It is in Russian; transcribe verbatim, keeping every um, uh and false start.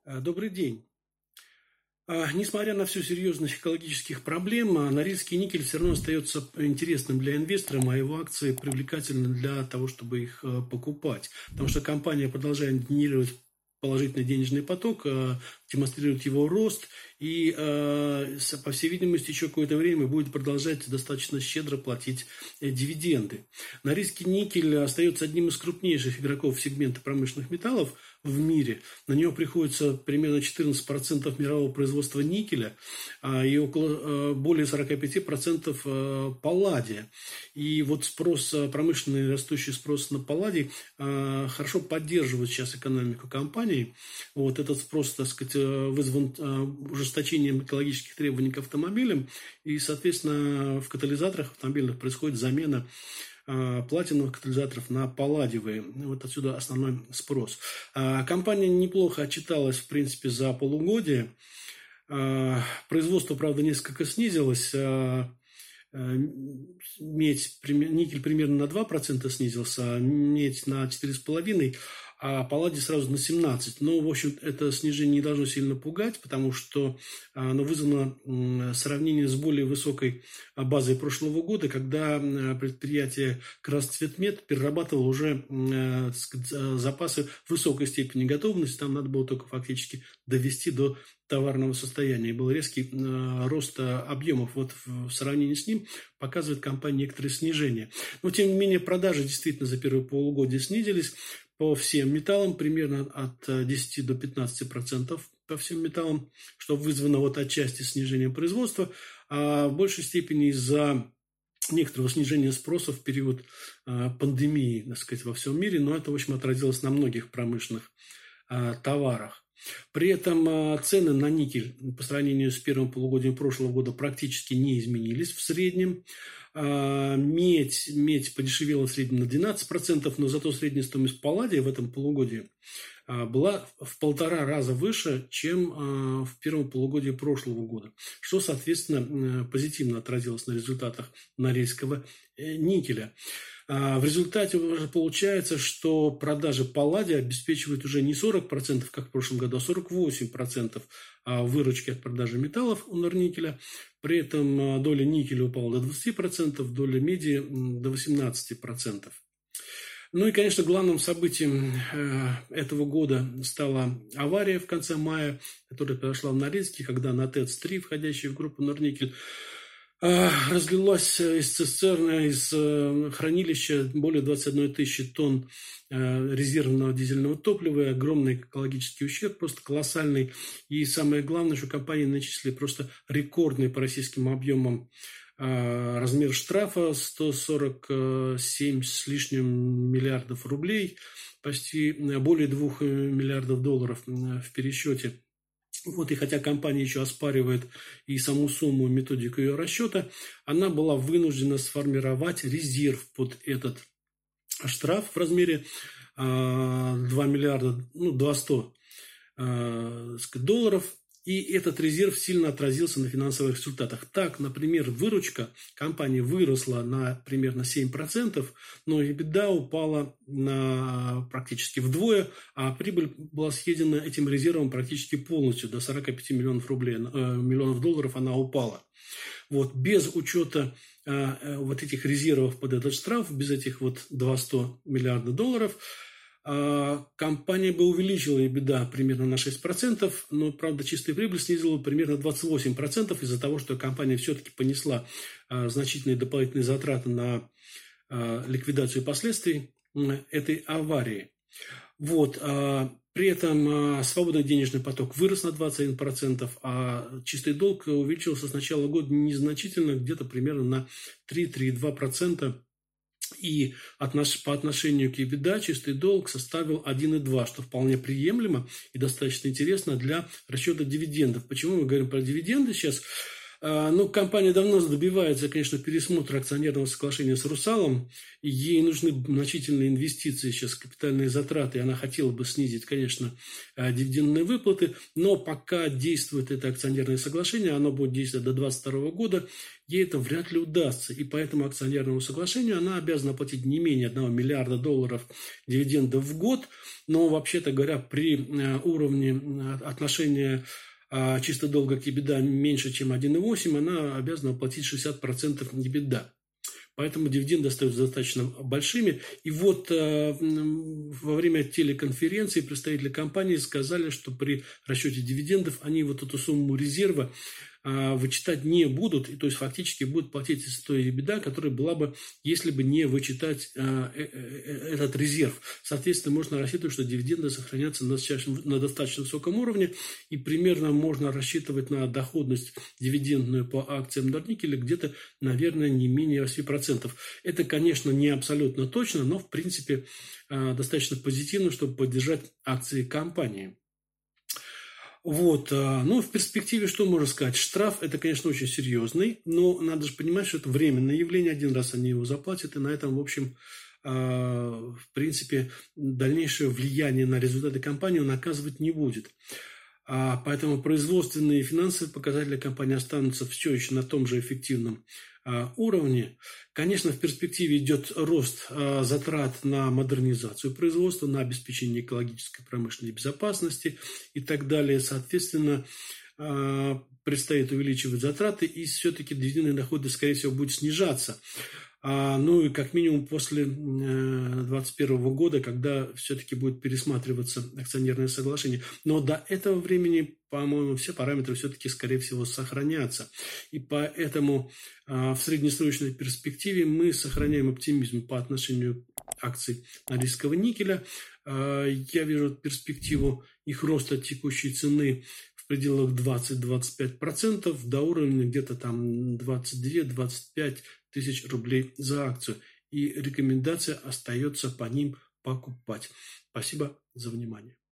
А, Добрый день. А, Несмотря на всю серьезность экологических проблем, а, Норильский никель все равно остается интересным для инвесторов, а его акции привлекательны для того, чтобы их а, покупать. Потому что компания продолжает генерировать положительный денежный поток, а, демонстрирует его рост и, а, с- по всей видимости, еще какое-то время будет продолжать достаточно щедро платить э, дивиденды. Норильский никель остается одним из крупнейших игроков сегмента промышленных металлов в мире. На него приходится примерно четырнадцать процентов мирового производства никеля а, и около а, более сорок пять процентов а, палладия. И вот спрос, а, промышленный растущий спрос на палладий а, хорошо поддерживает сейчас экономику компании. Вот этот спрос, так сказать, а, вызван а, ужесточением экологических требований к автомобилям, и, соответственно, в катализаторах автомобильных происходит замена а, платиновых катализаторов на палладиевые. Вот отсюда основной спрос. А, Компания неплохо отчиталась, в принципе, за полугодие. А, Производство, правда, несколько снизилось. А, а, Медь, никель примерно на два процента снизился, а медь на четыре целых пять десятых процента, а палладий сразу на семнадцать процентов. Но, в общем, это снижение не должно сильно пугать, потому что оно вызвано сравнением с более высокой базой прошлого года, когда предприятие Красцветмет перерабатывало уже так сказать, запасы высокой степени готовности. Там надо было только фактически довести до товарного состояния. И был резкий рост объемов. Вот в сравнении с ним показывает компания некоторые снижения. Но, тем не менее, продажи действительно за первое полугодие снизились по всем металлам, примерно от десяти до пятнадцати процентов по всем металлам, что вызвано вот отчасти снижением производства, а в большей степени из-за некоторого снижения спроса в период а, пандемии, так сказать, во всем мире, но это, в общем, отразилось на многих промышленных а, товарах. При этом а, цены на никель по сравнению с первым полугодием прошлого года практически не изменились в среднем. А, медь, медь подешевела в среднем на двенадцать процентов, но зато средняя стоимость палладия в этом полугодии а, была в полтора раза выше, чем а, в первом полугодии прошлого года, что, соответственно, позитивно отразилось на результатах Норильского э, никеля. А в результате уже получается, что продажи палладия обеспечивают уже не сорок процентов, как в прошлом году, а сорок восемь процентов выручки от продажи металлов у Норникеля. При этом доля никеля упала до двадцати процентов, доля меди до восемнадцати процентов. Ну и, конечно, главным событием этого года стала авария в конце мая, которая произошла в Норильске, когда на ТЭЦ три, входящий в группу Норникель, разлилось из цистерны, из хранилища более двадцати одной тысячи тонн резервного дизельного топлива, и огромный экологический ущерб, просто колоссальный. И самое главное, что компании начислили просто рекордный по российским объемам размер штрафа сто сорок семь с лишним миллиардов рублей, почти более двух миллиардов долларов в пересчете. Вот, и хотя компания еще оспаривает и саму сумму, и методику ее расчета, она была вынуждена сформировать резерв под этот штраф в размере два миллиарда, ну, двести долларов. И этот резерв сильно отразился на финансовых результатах. Так, например, выручка компании выросла на примерно семь процентов, но EBITDA упала на практически вдвое, а прибыль была съедена этим резервом практически полностью, до сорока пяти миллионов рублей, э, миллионов долларов она упала. Вот, без учета э, вот этих резервов под этот штраф, без этих вот двухсот миллиардов долларов, компания бы увеличила EBITDA примерно на шесть процентов, но, правда, чистая прибыль снизила примерно двадцать восемь процентов из-за того, что компания все-таки понесла значительные дополнительные затраты на ликвидацию последствий этой аварии. Вот. При этом свободный денежный поток вырос на двадцать один процент, а чистый долг увеличился с начала года незначительно, где-то примерно на три-три целых две десятых процента. И по отношению к EBITDA чистый долг составил один целых два десятых, что вполне приемлемо и достаточно интересно для расчета дивидендов. Почему мы говорим про дивиденды сейчас? А, Ну, компания давно добивается, конечно, пересмотра акционерного соглашения с «Русалом». И ей нужны значительные инвестиции, сейчас капитальные затраты. И она хотела бы снизить, конечно, а, дивидендные выплаты. Но пока действует это акционерное соглашение, оно будет действовать до две тысячи двадцать второго года, ей это вряд ли удастся. И по этому акционерному соглашению она обязана платить не менее одного миллиарда долларов дивидендов в год. Но, вообще-то говоря, при а, уровне а, отношения а чисто долга к EBITDA меньше, чем один и восемь, она обязана платить шестьдесят процентов EBITDA. Поэтому дивиденды остаются достаточно большими. И вот э, во время телеконференции представители компании сказали, что при расчете дивидендов они вот эту сумму резерва э, вычитать не будут. И то есть фактически будут платить из той EBITDA, которая была бы, если бы не вычитать э, э, этот резерв. Соответственно, можно рассчитывать, что дивиденды сохранятся на достаточно, на достаточно высоком уровне. И примерно можно рассчитывать на доходность дивидендную по акциям Норникеля где-то, наверное, не менее восемь процентов. Это, конечно, не абсолютно точно, но, в принципе, достаточно позитивно, чтобы поддержать акции компании. Вот. Ну, в перспективе что можно сказать? Штраф – это, конечно, очень серьезный, но надо же понимать, что это временное явление. Один раз они его заплатят, и на этом, в общем, в принципе, дальнейшее влияние на результаты компании он оказывать не будет. Поэтому производственные и финансовые показатели компании останутся все еще на том же эффективном уровне. Конечно, в перспективе идет рост затрат на модернизацию производства, на обеспечение экологической промышленной безопасности и так далее. Соответственно, предстоит увеличивать затраты, и все-таки дивидендные доходы, скорее всего, будут снижаться. Ну и как минимум после две тысячи двадцать первого года, когда все-таки будет пересматриваться акционерное соглашение. Но до этого времени, по-моему, все параметры все-таки, скорее всего, сохранятся. И поэтому в среднесрочной перспективе мы сохраняем оптимизм по отношению к акциям Норильского никеля. Я вижу перспективу их роста текущей цены в пределах двадцать - двадцать пять процентов до уровня где-то там двадцать две - двадцать пять тысяч рублей за акцию. И рекомендация остается по ним покупать. Спасибо за внимание.